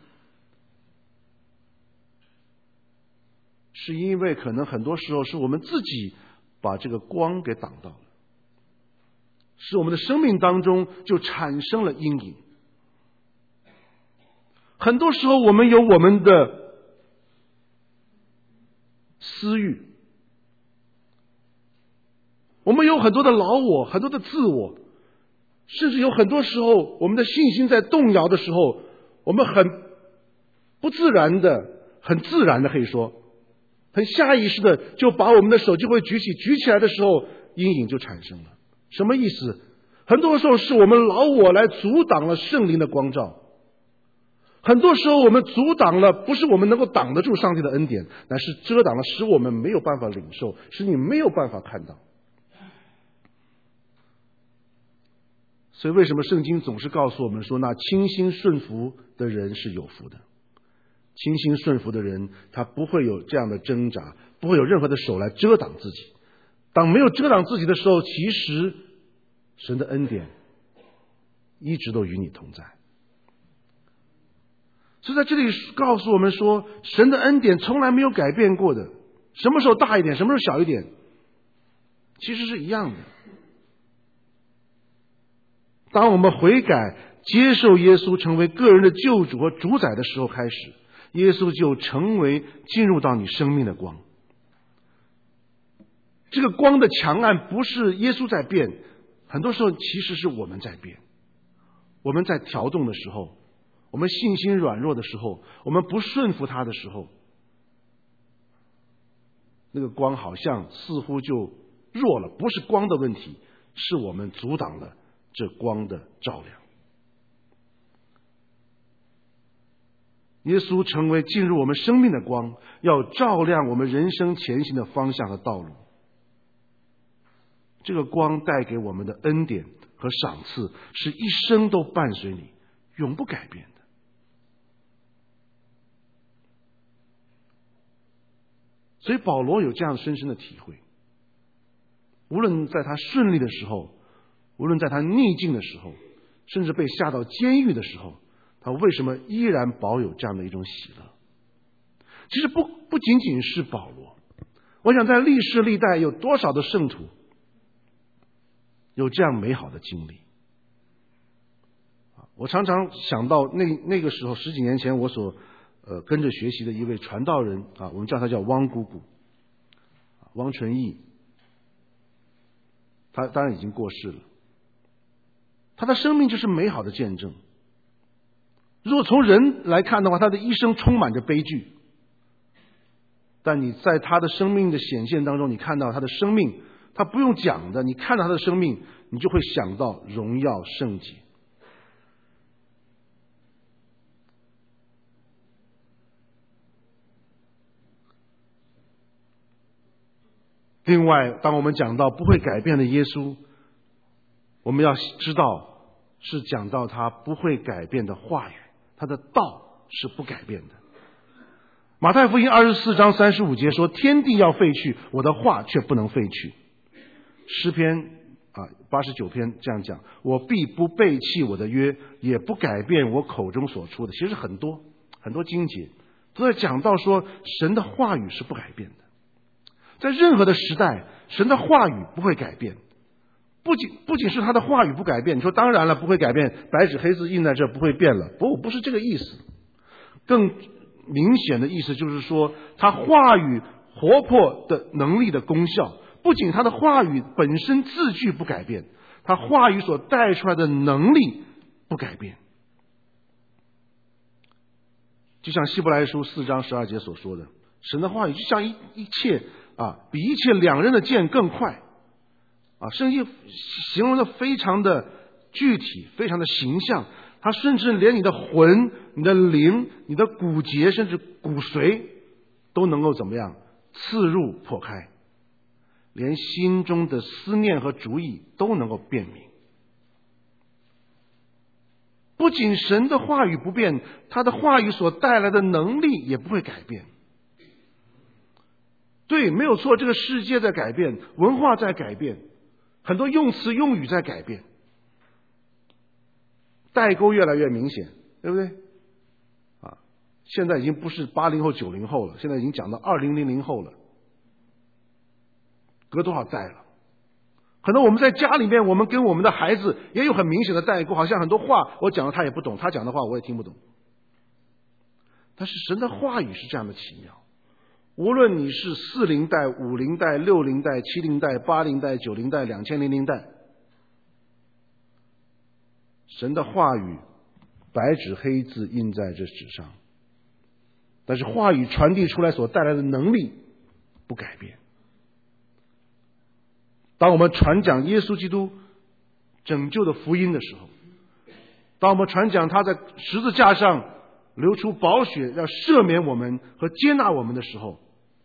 是因为可能很多时候是我们自己把这个光给挡到了，使我们的生命当中就产生了阴影。很多时候我们有我们的私欲，我们有很多的老我，很多的自我，甚至有很多时候我们的信心在动摇的时候，我们很不自然的，很自然的可以说很下意识的就把我们的手就会举起，举起来的时候阴影就产生了。什么意思？很多时候是我们老我来阻挡了圣灵的光照，很多时候我们阻挡了，不是我们能够挡得住上帝的恩典，乃是遮挡了，使我们没有办法领受，使你没有办法看到。所以为什么圣经总是告诉我们说，那倾心顺服的人是有福的？倾心顺服的人，他不会有这样的挣扎，不会有任何的手来遮挡自己。当没有遮挡自己的时候，其实神的恩典一直都与你同在。所以在这里告诉我们说，神的恩典从来没有改变过的，什么时候大一点，什么时候小一点，其实是一样的。当我们悔改，接受耶稣成为个人的救主和主宰的时候开始，耶稣就成为进入到你生命的光。这个光的强暗不是耶稣在变，很多时候其实是我们在变。我们在调动的时候，我们信心软弱的时候，我们不顺服他的时候，那个光好像似乎就弱了，不是光的问题，是我们阻挡了这光的照亮。耶稣成为进入我们生命的光，要照亮我们人生前行的方向和道路。这个光带给我们的恩典和赏赐，是一生都伴随你，永不改变的。所以保罗有这样深深的体会，无论在他顺利的时候，无论在他逆境的时候，甚至被下到监狱的时候，他为什么依然保有这样的一种喜乐？其实不仅仅是保罗， 我想在历世历代有多少的圣徒有这样美好的经历。我常常想到那个时候十几年前我所跟着学习的一位传道人我们叫他叫汪姑姑，汪纯义，他当然已经过世了。他的生命就是美好的见证。如果从人来看的话，他的一生充满着悲剧，但你在他的生命的显现当中，你看到他的生命，他不用讲的，你看到他的生命，你就会想到荣耀圣洁。另外，当我们讲到不会改变的耶稣，我们要知道是讲到他不会改变的话语，他的道是不改变的。马太福音24章35节说，天地要废去，我的话却不能废去。诗篇89篇这样讲，我必不背弃我的约，也不改变我口中所出的。其实很多经节都在讲到说，神的话语是不改变的。在任何的时代，神的话语不会改变。不仅是他的话语不改变，你说当然了不会改变，白纸黑字印在这不会变了，不是这个意思。更明显的意思就是说，他话语活泼的能力的功效，不仅他的话语本身字句不改变，他话语所带出来的能力不改变。就像希伯来书4章12节所说的，神的话语就像一切比一切两刃的剑更快圣经形容的非常的具体，非常的形象，它甚至连你的魂、你的灵、你的骨节甚至骨髓都能够怎么样刺入破开，连心中的思念和主意都能够辨明。不仅神的话语不变，他的话语所带来的能力也不会改变。对，没有错，这个世界在改变，文化在改变，很多用词用语在改变，代沟越来越明显，对不对？现在已经不是80后90后了，现在已经讲到2000后了，隔多少代了？可能我们在家里面，我们跟我们的孩子也有很明显的代沟，好像很多话我讲了他也不懂，他讲的话我也听不懂。但是神的话语是这样的奇妙，无论你是40代、50代、60代、70代、80代、90代、2000代，神的话语白纸黑字印在这纸上，但是话语传递出来所带来的能力不改变。当我们传讲耶稣基督拯救的福音的时候，当我们传讲他在十字架上流出宝血要赦免我们和接纳我们的时候，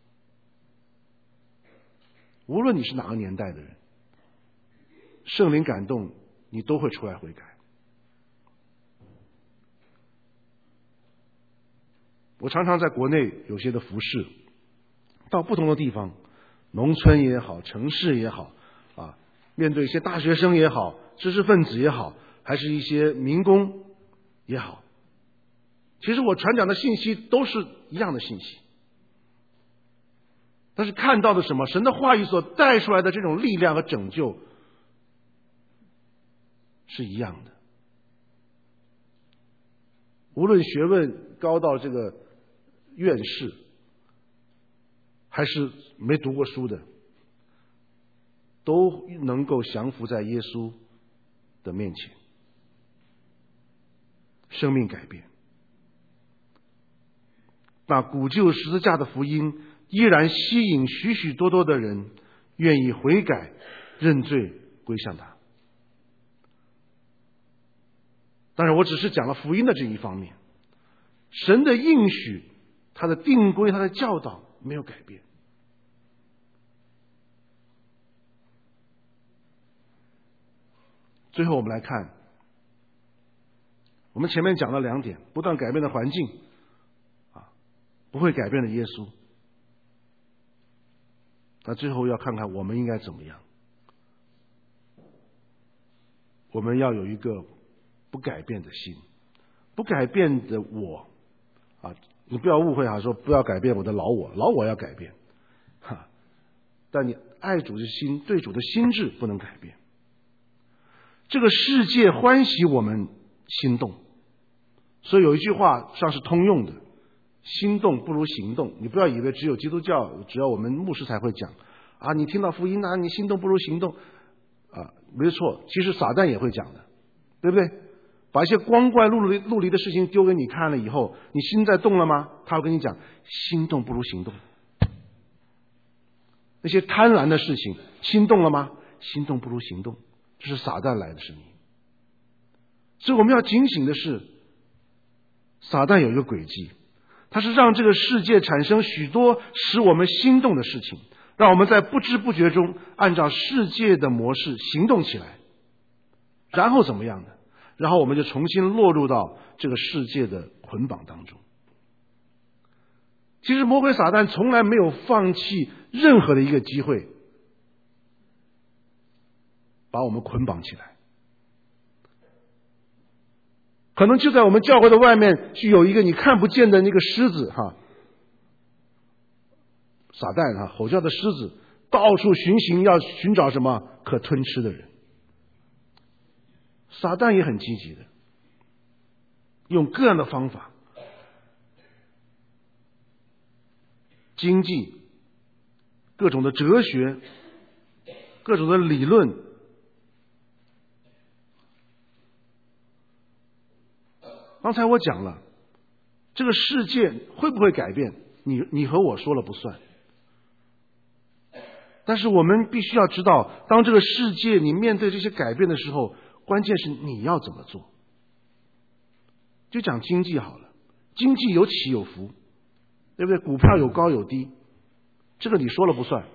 无论你是哪个年代的人，圣灵感动你都会出来悔改。我常常在国内有些的服侍，到不同的地方，农村也好，城市也好面对一些大学生也好，知识分子也好，还是一些民工也好，其实我传讲的信息都是一样的信息，但是看到的什么？神的话语所带出来的这种力量和拯救是一样的。无论学问高到这个院士，还是没读过书的，都能够降服在耶稣的面前，生命改变。那古旧十字架的福音依然吸引许许多多的人愿意悔改、认罪、归向他。当然我只是讲了福音的这一方面，神的应许、他的定规、他的教导没有改变。最后我们来看，我们前面讲了2点，不断改变的环境不会改变的耶稣。那最后要看看我们应该怎么样。我们要有一个不改变的心，不改变的我你不要误会说不要改变我的老我，老我要改变但你爱主的心，对主的心志不能改变。这个世界欢喜我们心动，所以有一句话上是通用的，心动不如行动。你不要以为只有基督教，只要我们牧师才会讲啊，你听到福音啊，你心动不如行动啊，没错，其实撒旦也会讲的，对不对？把一些光怪陆离的事情丢给你看了以后，你心在动了吗？他会跟你讲，心动不如行动。那些贪婪的事情，心动了吗？心动不如行动，这是撒旦来的声音。所以我们要警醒的是，撒旦有一个诡计，他是让这个世界产生许多使我们心动的事情，让我们在不知不觉中按照世界的模式行动起来，然后怎么样呢？然后我们就重新落入到这个世界的捆绑当中。其实魔鬼撒旦从来没有放弃任何的一个机会把我们捆绑起来。可能就在我们教会的外面就有一个你看不见的那个狮子哈，撒旦哈，吼叫的狮子到处巡行，要寻找什么可吞吃的人。撒旦也很积极的，用各样的方法，经济、各种的哲学、各种的理论，刚才我讲了，这个世界会不会改变，你和我说了不算。但是我们必须要知道，当这个世界你面对这些改变的时候，关键是你要怎么做。就讲经济好了，经济有起有伏，对不对？股票有高有低，这个你说了不算。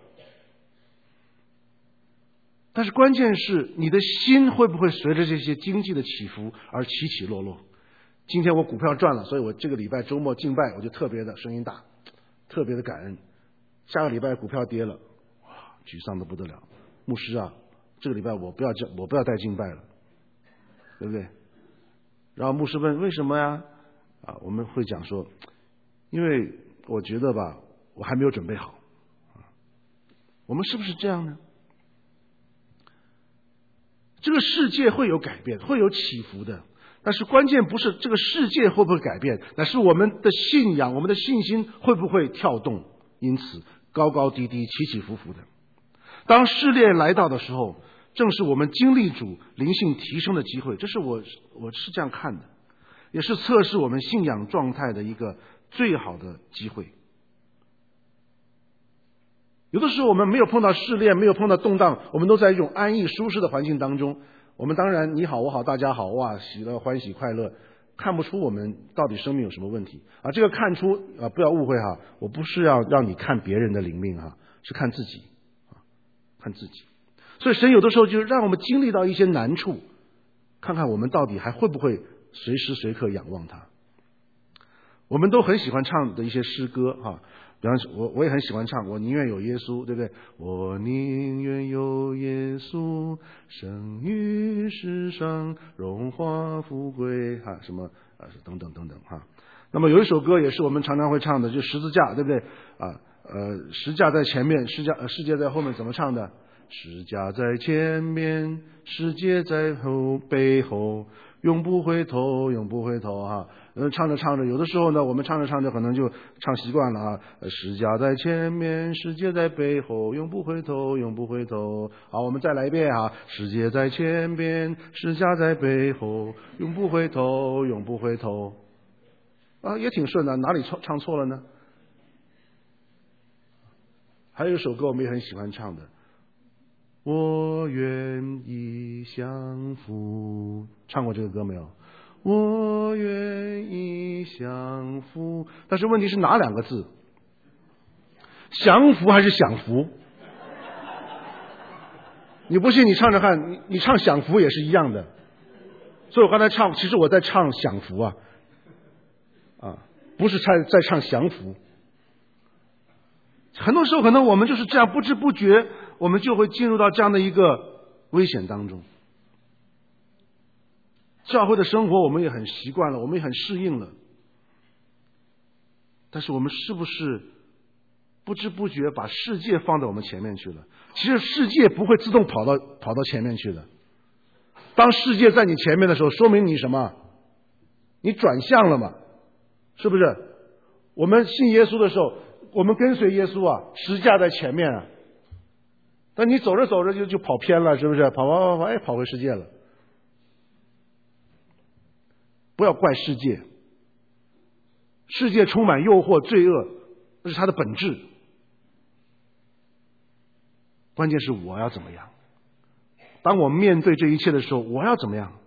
但是关键是你的心会不会随着这些经济的起伏而起起落落。今天我股票赚了，所以我这个礼拜周末敬拜我就特别的声音大，特别的感恩。下个礼拜股票跌了，哇，沮丧的不得了。牧师啊，这个礼拜我不要带敬拜了，对不对？然后牧师问为什么呀？啊，我们会讲说，因为我觉得吧，我还没有准备好。我们是不是这样呢？这个世界会有改变，会有起伏的，但是关键不是这个世界会不会改变，乃是我们的信仰，我们的信心会不会跳动，因此高高低低，起起伏伏的。当试炼来到的时候，正是我们经历主灵性提升的机会，这是我是这样看的，也是测试我们信仰状态的一个最好的机会。有的时候我们没有碰到试炼，没有碰到动荡，我们都在一种安逸舒适的环境当中，我们当然你好我好大家好，哇，喜乐欢喜快乐，看不出我们到底生命有什么问题啊。这个看出啊，不要误会哈，我不是要让你看别人的灵命哈，是看自己啊，看自己。所以神有的时候就让我们经历到一些难处，看看我们到底还会不会随时随刻仰望他。我们都很喜欢唱的一些诗歌哈，比方说我也很喜欢唱，我宁愿有耶稣，对不对？我宁愿有耶稣，生于世上，荣华富贵哈，什么等等等等哈。那么有一首歌也是我们常常会唱的，就十字架，对不对啊？十架在前面，世界在后面，怎么唱的？十架在前面，世界在背后，永不回头，永不回头哈。唱着唱着，有的时候呢，我们唱着唱着可能就唱习惯了啊。十架在前面，世界在背后，永不回头，永不回头。好，我们再来一遍啊。世界在前边，十架在背后，永不回头，永不回头。啊，也挺顺的，哪里唱错了呢？还有一首歌我们也很喜欢唱的，我愿意降服，唱过这个歌没有？我愿意降服，但是问题是哪两个字？降服还是享福？你不信你唱着看，你唱享福也是一样的。所以我刚才唱，其实我在唱享福啊，不是在唱降服。很多时候可能我们就是这样不知不觉，我们就会进入到这样的一个危险当中。教会的生活我们也很习惯了，我们也很适应了，但是我们是不是不知不觉把世界放在我们前面去了。其实世界不会自动跑到前面去的。当世界在你前面的时候，说明你什么？你转向了嘛？是不是？我们信耶稣的时候，我们跟随耶稣啊，十字架在前面啊。但你走着走着就跑偏了，是不是？跑，哎，跑回世界了。不要怪世界，世界充满诱惑、罪恶，那是它的本质。关键是我要怎么样？当我面对这一切的时候，我要怎么样？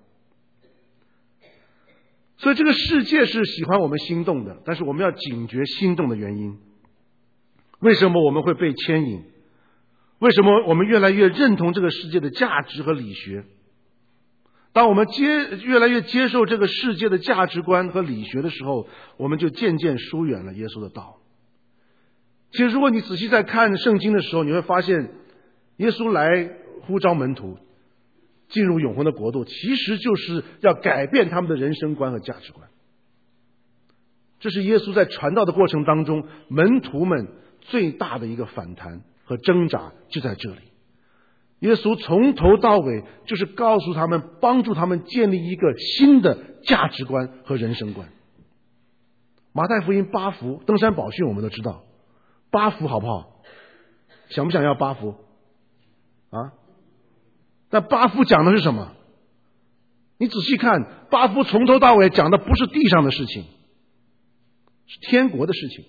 所以这个世界是喜欢我们心动的，但是我们要警觉心动的原因。为什么我们会被牵引？为什么我们越来越认同这个世界的价值和理学？当我们越来越接受这个世界的价值观和理学的时候，我们就渐渐疏远了耶稣的道。其实如果你仔细在看圣经的时候，你会发现耶稣来呼召门徒进入永恒的国度，其实就是要改变他们的人生观和价值观。这是耶稣在传道的过程当中，门徒们最大的一个反弹和挣扎就在这里。耶稣从头到尾就是告诉他们，帮助他们建立一个新的价值观和人生观。马太福音8福，登山宝训我们都知道，8福好不好？想不想要8福啊？那8福讲的是什么？你仔细看，8福从头到尾讲的不是地上的事情，是天国的事情。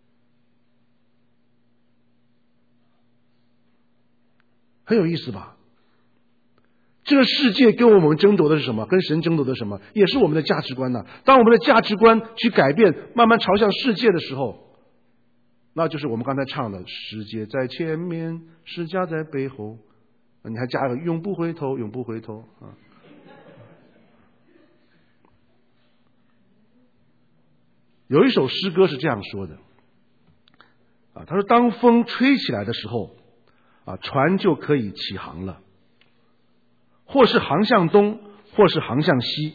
很有意思吧？这个世界跟我们争夺的是什么？跟神争夺的是什么？也是我们的价值观呢。当我们的价值观去改变，慢慢朝向世界的时候，那就是我们刚才唱的世界在前面，世家在背后，你还加个永不回头，永不回头啊。有一首诗歌是这样说的啊，他说当风吹起来的时候啊，船就可以起航了，或是航向东，或是航向西。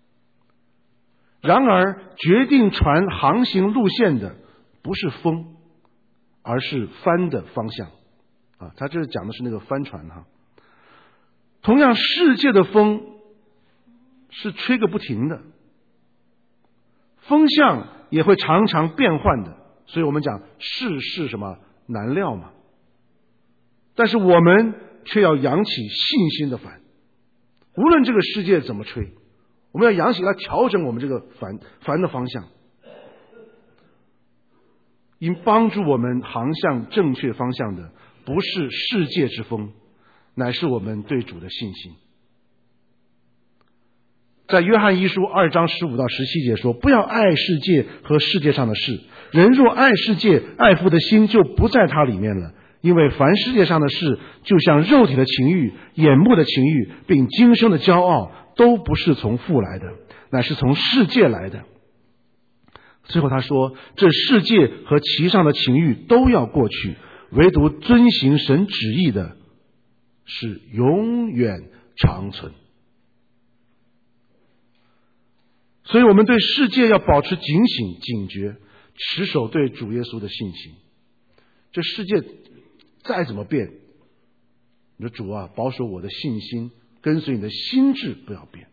然而决定船航行路线的不是风，而是帆的方向啊。他这讲的是那个帆船哈。同样，世界的风是吹个不停的，风向也会常常变换的，所以我们讲世事什么难料嘛。但是我们却要扬起信心的帆，无论这个世界怎么吹，我们要扬起来调整我们这个帆的方向，因帮助我们航向正确方向的不是世界之风，乃是我们对主的信心。在约翰一书2章15到17节说，不要爱世界和世界上的事，人若爱世界，爱父的心就不在他里面了。因为凡世界上的事，就像肉体的情欲、眼目的情欲，并今生的骄傲，都不是从父来的，乃是从世界来的。最后他说，这世界和其上的情欲都要过去，唯独遵行神旨意的是永远长存。所以我们对世界要保持警醒、警觉，持守对主耶稣的信心。这世界再怎么变，你说主啊，保守我的信心，跟随你的心志不要变。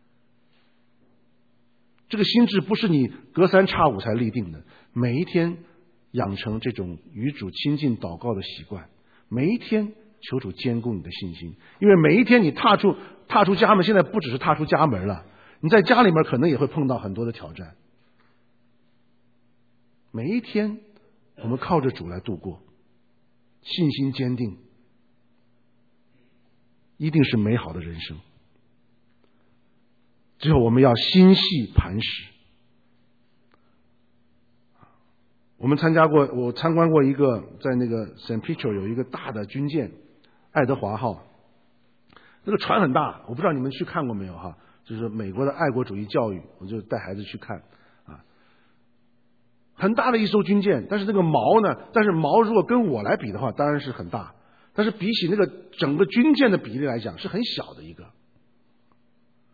这个心志不是你隔三差五才立定的，每一天养成这种与主亲近祷告的习惯，每一天求主坚固你的信心。因为每一天你踏出家门，现在不只是踏出家门了，你在家里面可能也会碰到很多的挑战。每一天我们靠着主来度过，信心坚定，一定是美好的人生。最后我们要心系磐石。我参观过一个，在那个 St. Peter 有一个大的军舰，爱德华号，那个船很大，我不知道你们去看过没有哈，就是美国的爱国主义教育，我就带孩子去看啊，很大的一艘军舰，但是那个锚呢，但是锚如果跟我来比的话，当然是很大，但是比起那个整个军舰的比例来讲，是很小的一个。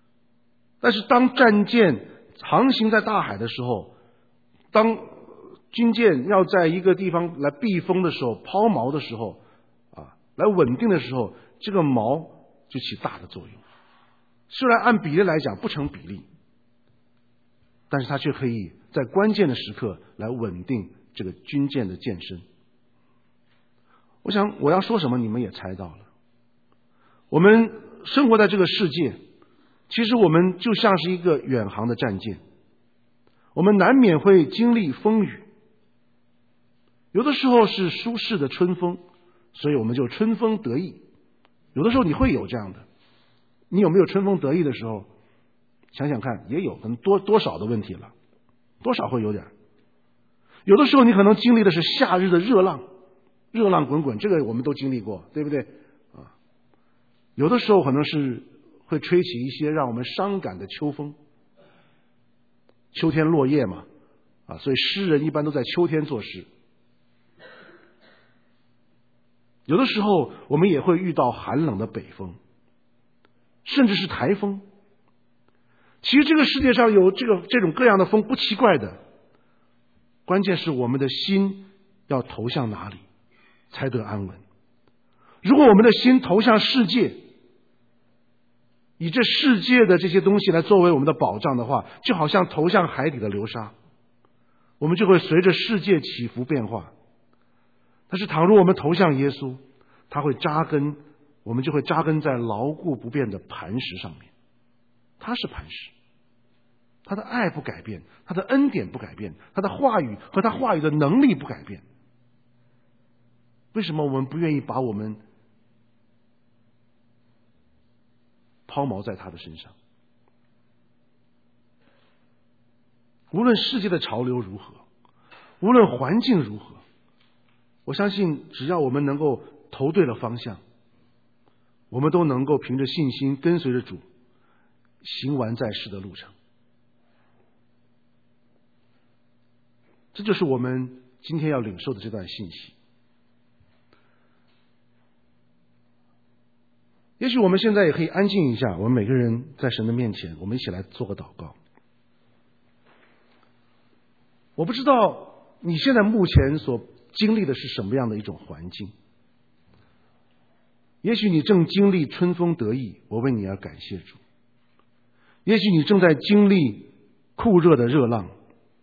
但是当战舰航行在大海的时候，当军舰要在一个地方来避风的时候，抛锚的时候来稳定的时候，这个锚就起大的作用。虽然按比例来讲不成比例，但是它却可以在关键的时刻来稳定这个军舰的舰身。我想我要说什么你们也猜到了。我们生活在这个世界，其实我们就像是一个远航的战舰，我们难免会经历风雨，有的时候是舒适的春风，所以我们就春风得意。有的时候你会有这样的，你有没有春风得意的时候？想想看，也有，可能多少的问题了，多少会有点。有的时候你可能经历的是夏日的热浪滚滚，这个我们都经历过，对不对？有的时候可能是会吹起一些让我们伤感的秋风，秋天落叶嘛，所以诗人一般都在秋天作诗。有的时候我们也会遇到寒冷的北风，甚至是台风。其实这个世界上有这种各样的风不奇怪的，关键是我们的心要投向哪里才得安稳。如果我们的心投向世界，以这世界的这些东西来作为我们的保障的话，就好像投向海底的流沙，我们就会随着世界起伏变化。但是倘若我们投向耶稣，他会扎根，我们就会扎根在牢固不变的磐石上面。他是磐石，他的爱不改变，他的恩典不改变，他的话语和他话语的能力不改变。为什么我们不愿意把我们抛锚在他的身上？无论世界的潮流如何，无论环境如何，我相信只要我们能够投对了方向，我们都能够凭着信心跟随着主行完在世的路程。这就是我们今天要领受的这段信息。也许我们现在也可以安静一下，我们每个人在神的面前，我们一起来做个祷告。我不知道你现在目前所经历的是什么样的一种环境，也许你正经历春风得意，我为你而感谢主。也许你正在经历酷热的热浪，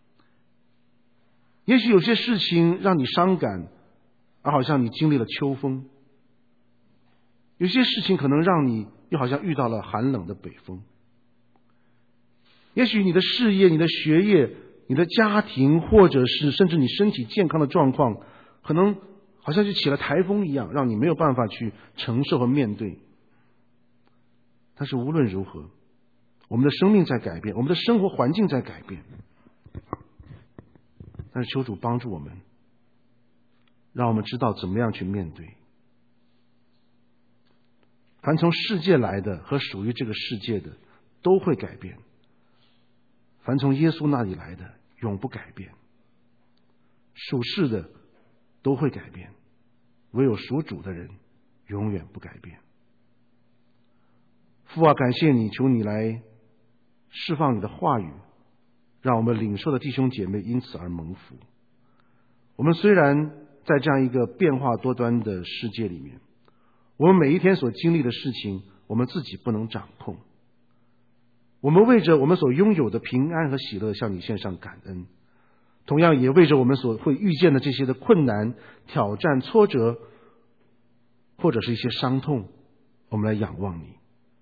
也许有些事情让你伤感，而好像你经历了秋风。有些事情可能让你又好像遇到了寒冷的北风。也许你的事业、你的学业、你的家庭，或者是甚至你身体健康的状况，可能好像就起了台风一样，让你没有办法去承受和面对。但是无论如何，我们的生命在改变，我们的生活环境在改变，但是求主帮助我们，让我们知道怎么样去面对。凡从世界来的和属于这个世界的都会改变，凡从耶稣那里来的永不改变。属世的都会改变，唯有属主的人永远不改变。父啊，感谢你，求你来释放你的话语，让我们领受的弟兄姐妹因此而蒙福。我们虽然在这样一个变化多端的世界里面，我们每一天所经历的事情，我们自己不能掌控。我们为着我们所拥有的平安和喜乐向你献上感恩，同样也为着我们所会遇见的这些的困难、挑战、挫折，或者是一些伤痛，我们来仰望你。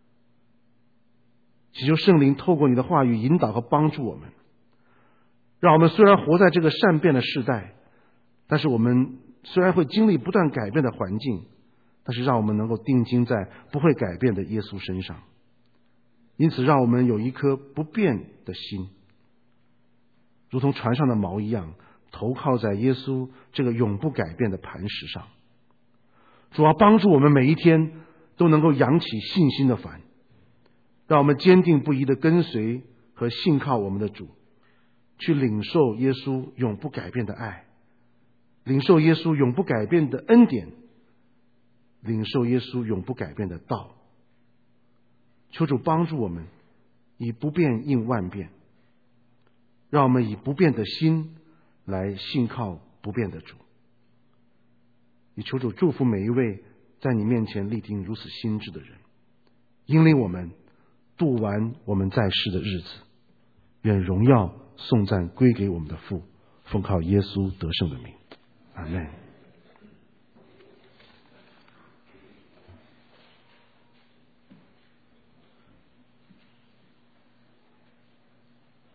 祈求圣灵透过你的话语引导和帮助我们，让我们虽然活在这个善变的时代，但是我们虽然会经历不断改变的环境，但是让我们能够定睛在不会改变的耶稣身上。因此让我们有一颗不变的心，如同船上的锚一样，投靠在耶稣这个永不改变的磐石上。主要帮助我们每一天都能够扬起信心的帆，让我们坚定不移地跟随和信靠我们的主，去领受耶稣永不改变的爱，领受耶稣永不改变的恩典，领受耶稣永不改变的道。求主帮助我们以不变应万变，让我们以不变的心来信靠不变的主。也求主祝福每一位在你面前立定如此心志的人，引领我们度完我们在世的日子。愿荣耀颂赞归给我们的父，奉靠耶稣得胜的名，阿们。